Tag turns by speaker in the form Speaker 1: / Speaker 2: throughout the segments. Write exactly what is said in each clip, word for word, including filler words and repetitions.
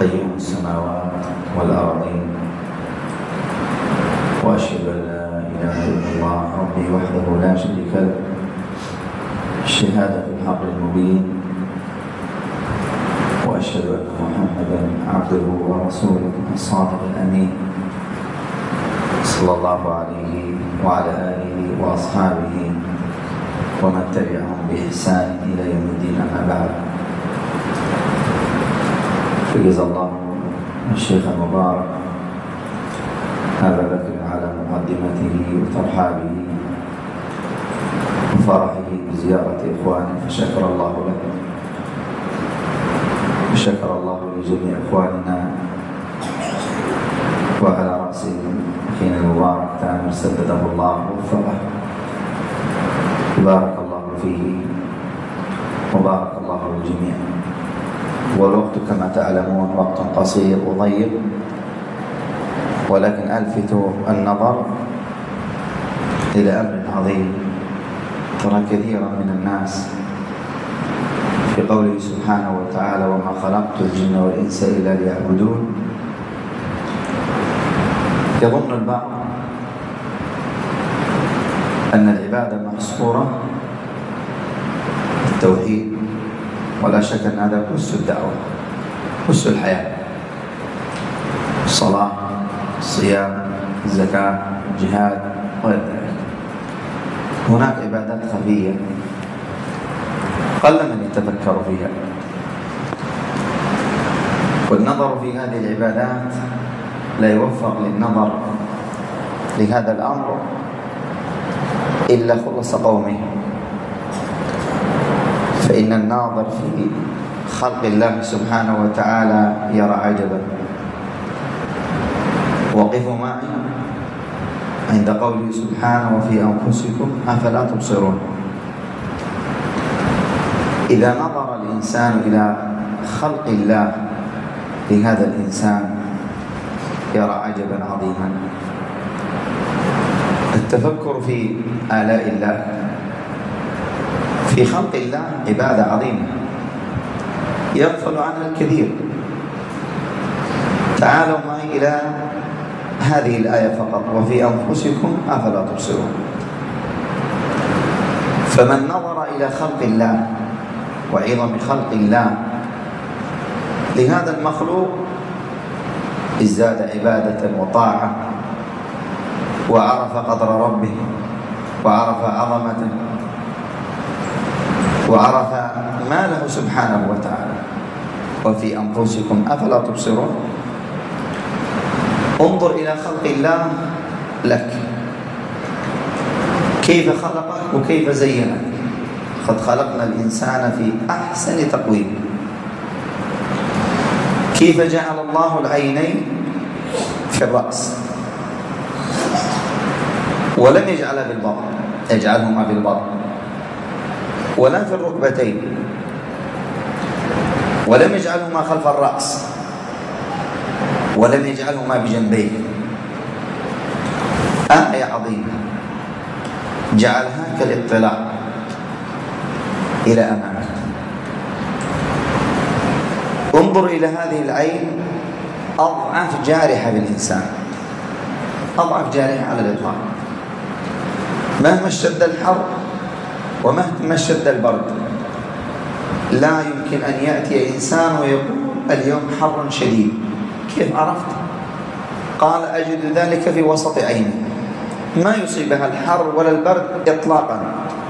Speaker 1: قيوم السماوات والأرضين، وأشهد أن لا إله إلا الله ربي وحده لا شريك له الشهادة الحق المبين، وأشهد أن محمدا عبده ورسوله الصادق الأمين صلى الله عليه وعلى آله وأصحابه ومن تبعهم بإحسان إلى يوم الدين. أما بعد، فجزا الله الشيخ المبارك هذا ذكر على مقدمته وترحابه وفرحه بزيارة إخوانه، فشكر الله له وشكر الله لجميع إخواننا، وعلى رأسهم أخينا المبارك تامر سدده الله ووفقه، بارك الله فيه وبارك الله للجميع. والوقت كما تعلمون وقت قصير وضيق، ولكن ألفت النظر إلى أمر عظيم. ترى كثيرا من الناس في قوله سبحانه وتعالى: وما خلقت الجن والإنس إلا ليعبدون، يظن البعض أن العبادة محصورة في التوحيد، ولا شك أن هذا أس الدعوة، أس الحياة: الصلاة، الصيام، الزكاة، الجهاد وغير ذلك. هناك عبادات خفية قل من يتفكر فيها، والنظر في هذه العبادات لا يوفق للنظر لهذا الأمر إلا خلص قومه. فإن الناظر في خلق الله سبحانه وتعالى يرى عجبا. وقفوا معي عند قوله سبحانه: وفي أنفسكم أفلا تبصرون. إذا نظر الإنسان إلى خلق الله لهذا الإنسان يرى عجبا عظيما. التفكر في آلاء الله في خلق الله عبادة عظيمة يغفل عنها الكثير. تعالوا معي إلى هذه الآية فقط: وفي أنفسكم أفلا تبصرون. فمن نظر إلى خلق الله وعظم خلق الله لهذا المخلوق ازداد عبادة وطاعة، وعرف قدر ربه، وعرف عظمته، وعرف ما له سبحانه وتعالى. وفي أنفسكم أفلا تبصرون. انظر إلى خلق الله لك، كيف خلقك وكيف زينك. قد خلقنا الإنسان في أحسن تقويم. كيف جعل الله العينين في الرأس ولم يجعلها في البطن، يجعلهما في البطن، ولا في الركبتين، ولم يجعلهما خلف الرأس، ولم يجعلهما بجنبيه. آية عظيمة جعلها كالاطلاع إلى أمامك. انظر إلى هذه العين، أضعف جارحة بالإنسان، أضعف جارحة على الإطلاق. مهما اشتد الحر ومهما اشتد البرد لا يمكن أن يأتي إنسان ويقول اليوم حر شديد. كيف عرفت؟ قال: أجد ذلك في وسط عيني، ما يصيبها الحر ولا البرد إطلاقا،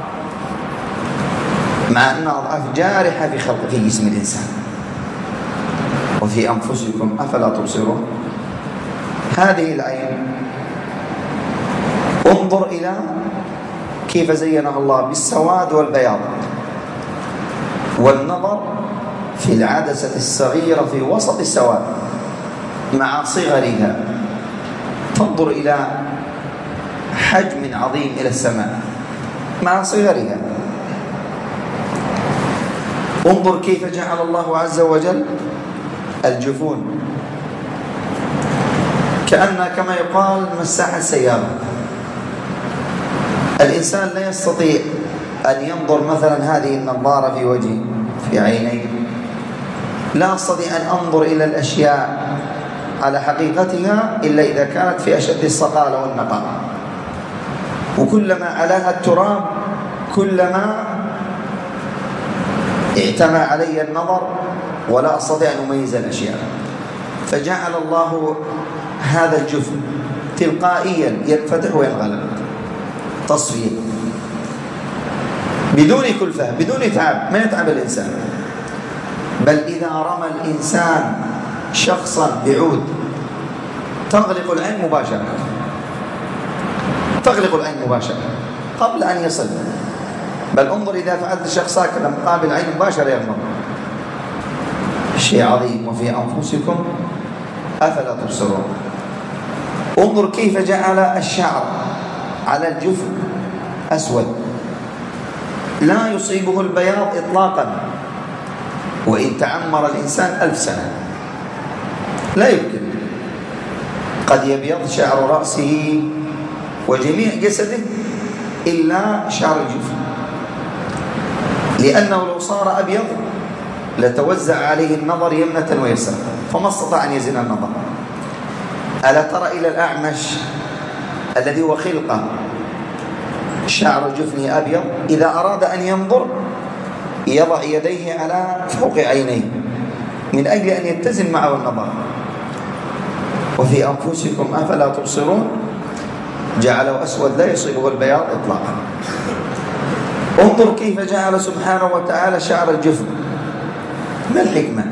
Speaker 1: مع أنها أضعف جارحة في خلق في جسم الإنسان. وفي أنفسكم أفلا تبصرون. هذه العين انظر إلى كيف زينها الله بالسواد والبياض، والنظر في العدسة الصغيرة في وسط السواد مع صغرها. تنظر إلى حجم عظيم إلى السماء مع صغرها. انظر كيف جعل الله عز وجل الجفون كأنها كما يقال مساحة السيارة. الإنسان لا يستطيع أن ينظر مثلا هذه النظارة في وجهه في عينيه لا أستطيع أن أنظر إلى الأشياء على حقيقتها إلا إذا كانت في أشد الصقالة والنقاء، وكلما علاها التراب كلما اعتمى علي النظر ولا أستطيع أن أميز الأشياء. فجعل الله هذا الجفن تلقائيا ينفتح وينغلق تصفية بدون كلفة بدون تعب، ما يتعب الإنسان. بل إذا رمى الإنسان شخصا بعود تغلق العين مباشرة، تغلق العين مباشرة قبل أن يصل. بل انظر إذا فعلت الشخص هكذا مقابل العين مباشرة يغمض. شيء عظيم. وفي أنفسكم أفلا تبصرون. انظر كيف جعل الشعر على الجفن أسود لا يصيبه البياض إطلاقا، وإن تعمر الإنسان ألف سنة لا يمكن. قد يبيض شعر رأسه وجميع جسده إلا شعر الجفن، لأنه لو صار أبيض لتوزع عليه النظر يمنة ويسرا فما استطاع أن يزن النظر. ألا ترى إلى الأعمش الذي هو خلقة شعر جفنه أبيض إذا أراد أن ينظر يضع يديه على فوق عينيه من أجل أن يتزن معه النظر. وفي أنفسكم أفلا تبصرون جعله أسود لا يصيبه البياض إطلاقا. انظر كيف جعل سبحانه وتعالى شعر الجفن. ما الحكمة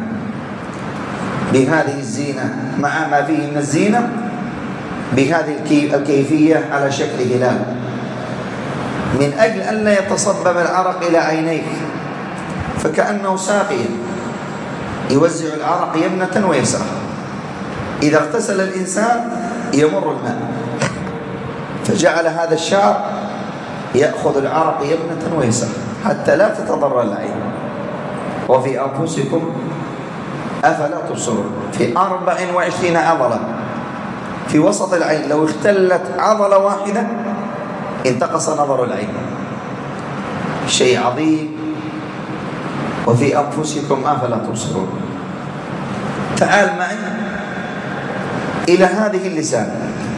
Speaker 1: بهذه الزينة مع ما فيه من الزينة بهذه الكيفية على شكل هلال؟ من أجل أن لا يتصبب العرق إلى عينيك، فكأنه ساقيا يوزع العرق يمنة ويسرا. إذا اغتسل الإنسان يمر الماء، فجعل هذا الشعر يأخذ العرق يمنة ويسرا حتى لا تتضرر العين. وفي أنفسكم أفلا تبصرون. في أربع وعشرين عضلة في وسط العين، لو اختلت عضلة واحدة انتقص نظر العين. شيء عظيم. وفي أنفسكم أفلا تبصرون. تعال معي إلى هذه اللسان.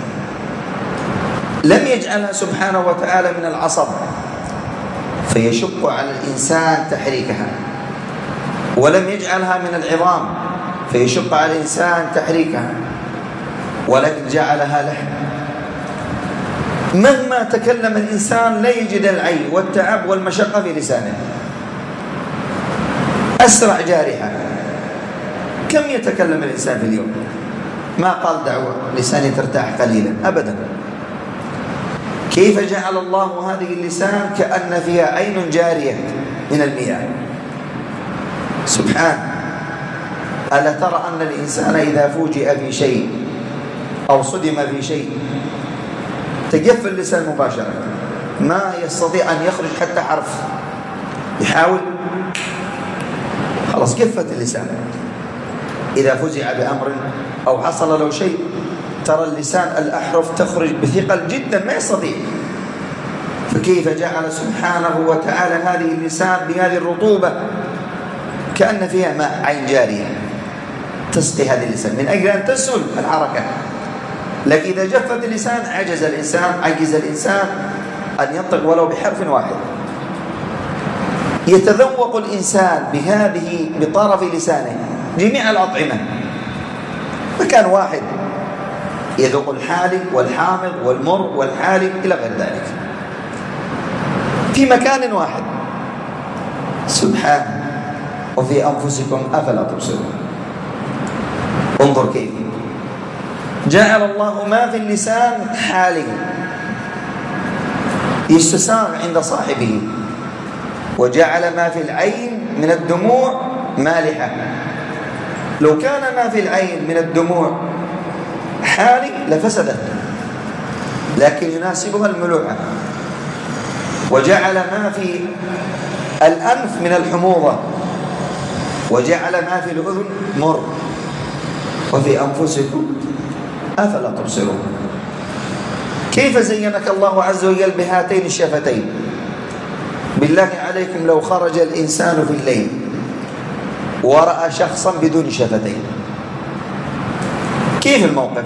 Speaker 1: لم يجعلها سبحانه وتعالى من العصب فيشق على الإنسان تحريكها، ولم يجعلها من العظام فيشق على الإنسان تحريكها، ولكن جعلها لحم. مهما تكلم الإنسان لا يجد العي والتعب والمشقة في لسانه. أسرع جارحة. كم يتكلم الإنسان في اليوم؟ ما قال دعوة لساني ترتاح قليلا أبدا. كيف جعل الله هذه اللسان كأن فيها عين جارية من المياه سبحان. ألا ترى أن الإنسان إذا فوجئ في شيء أو صدم في شيء تجف اللسان مباشرة، ما يستطيع أن يخرج حتى حرف، يحاول خلاص كفت اللسان. إذا فزع بأمر أو حصل له شيء ترى اللسان الأحرف تخرج بثقل جدا ما يستطيع. فكيف جعل سبحانه وتعالى هذه اللسان بهذه الرطوبة كأن فيها ماء عين جارية تسقي هذه اللسان من أجل أن تسهل الحركة. لكن إذا جفت اللسان عجز الإنسان عجز الإنسان أن ينطق ولو بحرف واحد. يتذوق الإنسان بهذه بطرف لسانه جميع الأطعمة. مكان واحد يذوق الحالي والحامض والمر والحالي إلى غير ذلك في مكان واحد سبحانه. وفي أنفسكم أفلا تبصرون. انظر كيف جعل الله ما في اللسان حالي يستساغ عند صاحبه، وجعل ما في العين من الدموع مالحة. لو كان ما في العين من الدموع حالي لفسدت، لكن يناسبها الملوحة. وجعل ما في الأنف من الحموضة، وجعل ما في الأذن مر. وفي أنفسكم أفلا تبصرون. كيف زينك الله عز وجل بهاتين الشفتين؟ بالله عليكم لو خرج الإنسان في الليل ورأى شخصا بدون شفتين، كيف الموقف؟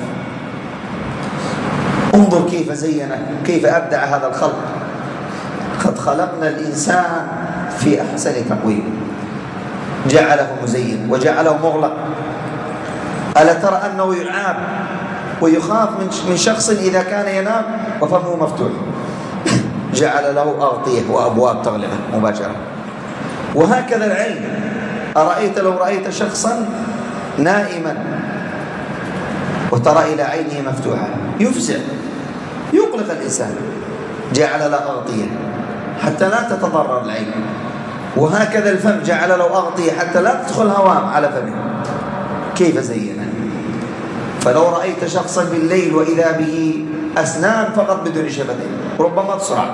Speaker 1: انظر كيف زينه، كيف أبدع هذا الخلق. قد خلقنا الإنسان في أحسن تقويم، جعله مزين وجعله مغلق. ألا ترى أنه يعاب ويخاف من شخص إذا كان ينام وفمه مفتوح، جعل له أغطية وأبواب تغلقه مباشرة. وهكذا العين، أرأيت لو رأيت شخصا نائما وترى إلى عينه مفتوحة يفزع يقلق الإنسان، جعل له أغطية حتى لا تتضرر العين. وهكذا الفم جعل له أغطية حتى لا تدخل هواء على فمه. كيف زينه؟ فلو رأيت شخصا بالليل وإذا به أسنان فقط بدون شفتين ربما تصرع،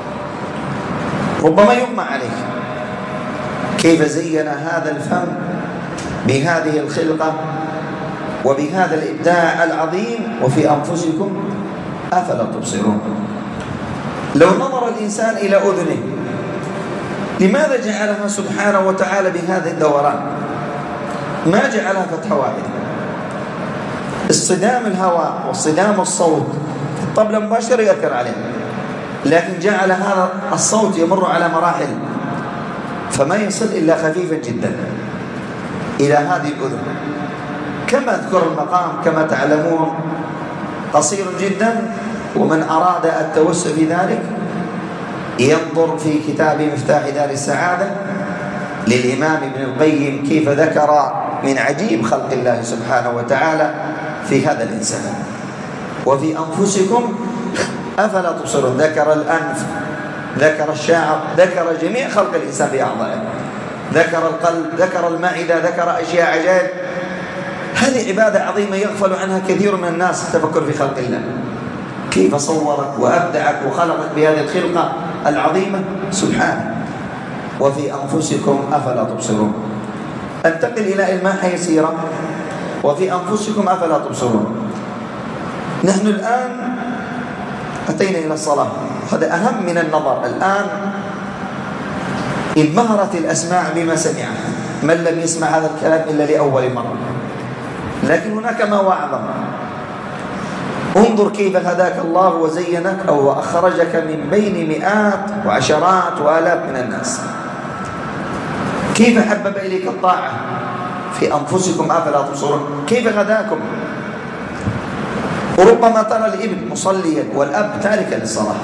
Speaker 1: ربما يغمى عليه. كيف زين هذا الفم بهذه الخلقة وبهذا الإبداع العظيم. وفي أنفسكم أفلا تبصرون. لو نظر الإنسان إلى أذنه، لماذا جعلها سبحانه وتعالى بهذا الدوران؟ ما جعلها فتحة واحدة. اصطدام الهواء واصطدام الصوت في الطبلة مباشرة يأثر عليه، لكن جعل هذا الصوت يمر على مراحل، فما يصل إلا خفيفا جدا إلى هذه الأذن. كما أذكر المقام كما تعلمون قصير جدا، ومن أراد التوسع في ذلك ينظر في كتاب مفتاح دار السعادة للإمام ابن القيم، كيف ذكر من عجيب خلق الله سبحانه وتعالى في هذا الإنسان. وفي أنفسكم أفلا تبصرون، ذكر الأنف، ذكر الشعر، ذكر جميع خلق الإنسان بأعضائه، ذكر القلب، ذكر المعدة، ذكر أشياء عجائب. هذه عبادة عظيمة يغفل عنها كثير من الناس، التفكر في خلق الله، كيف صورك وأبدعك وخلقك بهذه الخلقة العظيمة سبحانه. وفي أنفسكم أفلا تبصرون. انتقل إلى إلماحة يسيرة. وفي أنفسكم أفلا تبصرون. نحن الآن أتينا إلى الصلاة، هذا أهم من النظر. الآن انبهرت الأسماع بما سمعه، من لم يسمع هذا الكلام إلا لأول مرة، لكن هناك ما هو أعظم. انظر كيف هداك الله وزينك أو أخرجك من بين مئات وعشرات وآلاف من الناس. كيف حبب إليك الطاعة. في أنفسكم أفلا تبصرون. كيف هداكم. وربما ترى الابن مصليا والأب تاركا للصلاة،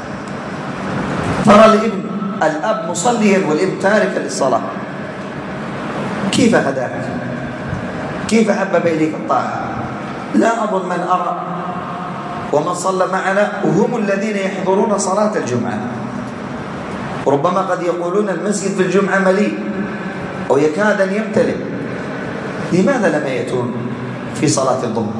Speaker 1: ترى الابن الأب مصليا والابن تاركا للصلاة. كيف هداك، كيف حبب إليك الطاعة. لا أظن من أرى ومن صلى معنا وهم الذين يحضرون صلاة الجمعة، ربما قد يقولون المسجد في الجمعة مليء أو يكاد أن يمتلئ، لماذا لم يأتون في صلاة الظهر؟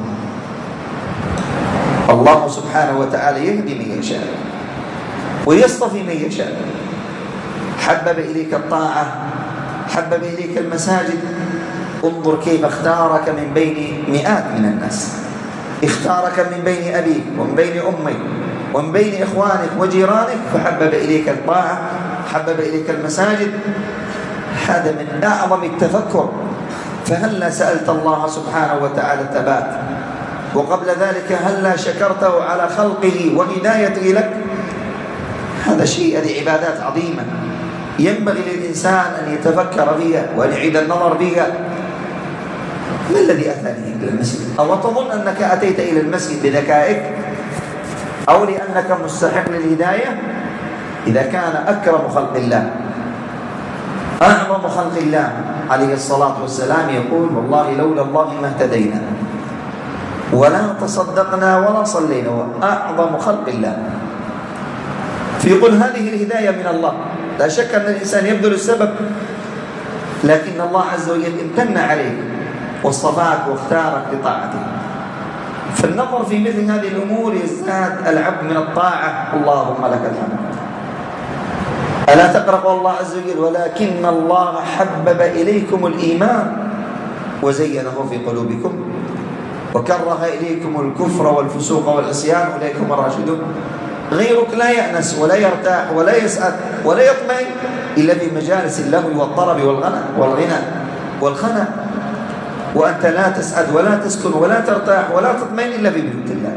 Speaker 1: الله سبحانه وتعالى يهدي من يشاء ويصطفي من يشاء. حبب إليك الطاعة، حبب إليك المساجد. انظر كيف اختارك من بين مئات من الناس، اختارك من بين أبيك ومن بين أمك ومن بين إخوانك وجيرانك، فحبب إليك الطاعة، حبب إليك المساجد. هذا من أعظم التفكر. فهلا سألت الله سبحانه وتعالى الثبات، وقبل ذلك هلا شكرته على خلقه وهدايته لك. هذا شيء، هذه عبادات عظيمة ينبغي للإنسان أن يتفكر فيها وأن يعيد النظر فيها. ما الذي أتاني إلى المسجد؟ أو تظن أنك أتيت إلى المسجد بذكائك أو لأنك مستحق للهداية؟ إذا كان أكرم خلق الله أعظم خلق الله عليه الصلاة والسلام يقول: والله لولا الله ما اهتدينا ولا تصدقنا ولا صلينا، أعظم خلق الله. فيقول هذه الهداية من الله. لا شك أن الإنسان يبذل السبب، لكن الله عز وجل امتن عليك واصطفاك واختارك لطاعته. فالنظر في مثل هذه الأمور يزداد العبد من الطاعة. اللهم لك الحمد. ألا تقرأ الله عز وجل: ولكن الله حبب إليكم الإيمان وزينه في قلوبكم وكره إليكم الكفر والفسوق والعصيان أولئك هم الراشدون. غيرك لا يأنس ولا يرتاح ولا يسعد ولا يطمئن إلا في مجالس اللهو والطرب والغنى والغنى. والخنا، وأنت لا تسعد ولا تسكن ولا ترتاح ولا تطمئن إلا في بيوت الله.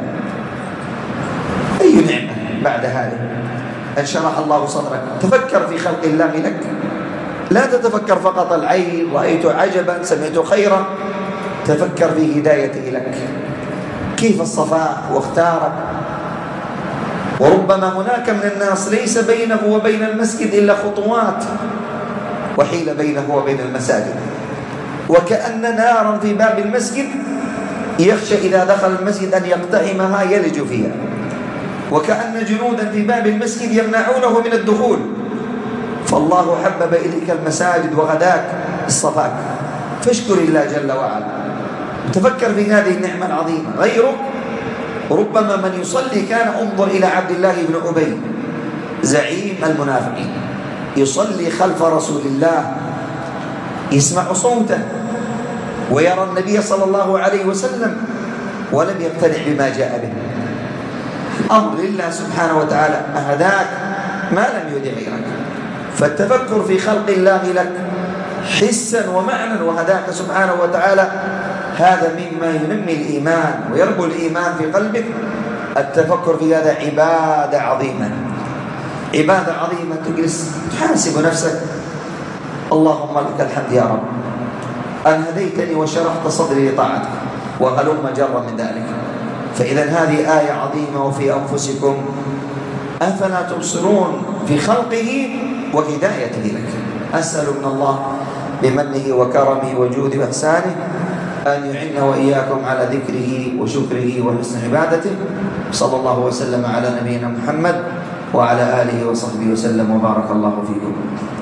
Speaker 1: أي نعمة بعد هذه أن شرح الله صدرك. تفكر في خلق الله لك، لا تتفكر فقط العين رأيت عجبا سمعت خيرا، تفكر في هدايته لك، كيف اصطفاك واختارك. وربما هناك من الناس ليس بينه وبين المسجد إلا خطوات، وحيل بينه وبين المساجد، وكأن نارا في باب المسجد يخشى إذا دخل المسجد أن يقتحمها يلج فيها، وكأن جنودا في باب المسجد يمنعونه من الدخول. فالله حبب إليك المساجد وغداك اصطفاك، فاشكر الله جل وعلا، تفكر في هذه النعمة العظيمة. غيرك ربما من يصلي كان، انظر إلى عبد الله بن أبي زعيم المنافقين، يصلي خلف رسول الله، يسمع صوته ويرى النبي صلى الله عليه وسلم ولم يقتنع بما جاء به. أمر لله سبحانه وتعالى، أهداك ما لم يهد غيرك. فالتفكر في خلق الله لك حسا ومعنى وهداك سبحانه وتعالى، هذا مما ينمي الإيمان ويربو الإيمان في قلبك. التفكر في هذا عبادة عظيمة، عبادة عظيمة. تجلس تحاسب نفسك، اللهم لك الحمد يا رب أن هديتني وشرحت صدري لطاعتك، وهلم جر من ذلك. فإذا هذه آية عظيمة. وفي أنفسكم أفلا تبصرون، في خلقه وهدايته لك. أسأل من الله بمنه وكرمه وجوده وإحسانه أن يعيننا وإياكم على ذكره وشكره وحسن عبادته. صلى الله وسلم على نبينا محمد وعلى آله وصحبه وسلم، وبارك الله فيكم.